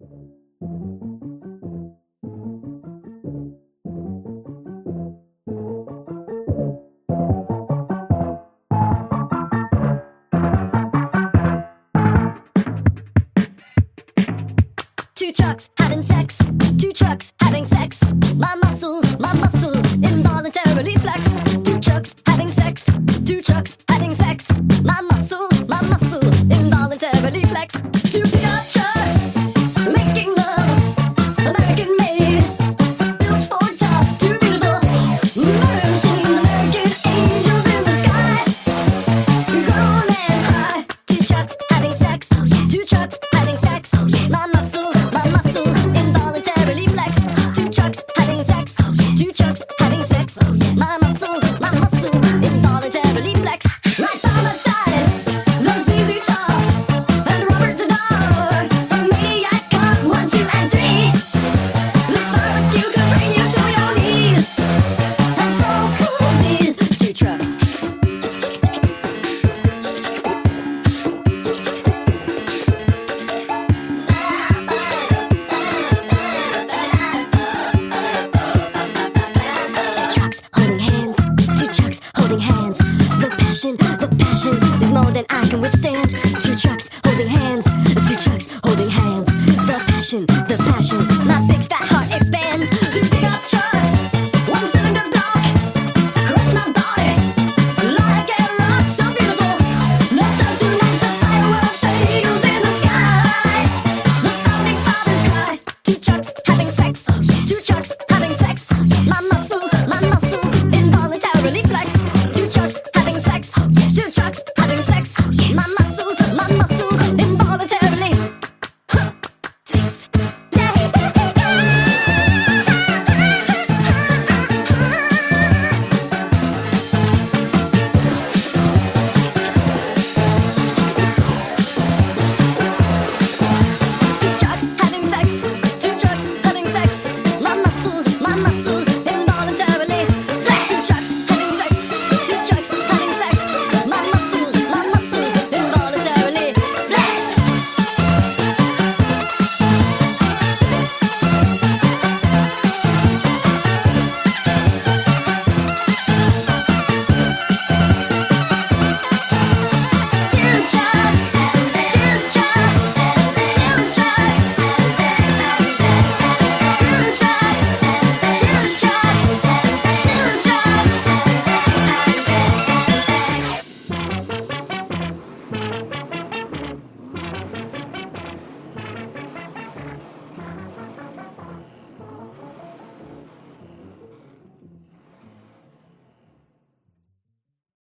Two trucks having sex, two trucks having sex. My muscles involuntarily flex. Two trucks having sex, two trucks having sex. My muscles involuntarily flex. Two pickup trucks making love, American made, built for tough, two beautiful machines, American angels in the sky. Grown and high. Two trucks having sex, two trucks having sex. My muscles involuntarily flex. Two trucks having sex, two trucks having sex. My muscles involuntarily flex. Right by my side, there's ZZ Top and Robert Zadar, the maniac cop 1, 2, and 3. This barbecue could bring you to your knees. And so cool these two trucks. The passion is more than I can withstand. Two trucks holding hands, two trucks holding hands. The passion, my big fat heart expands.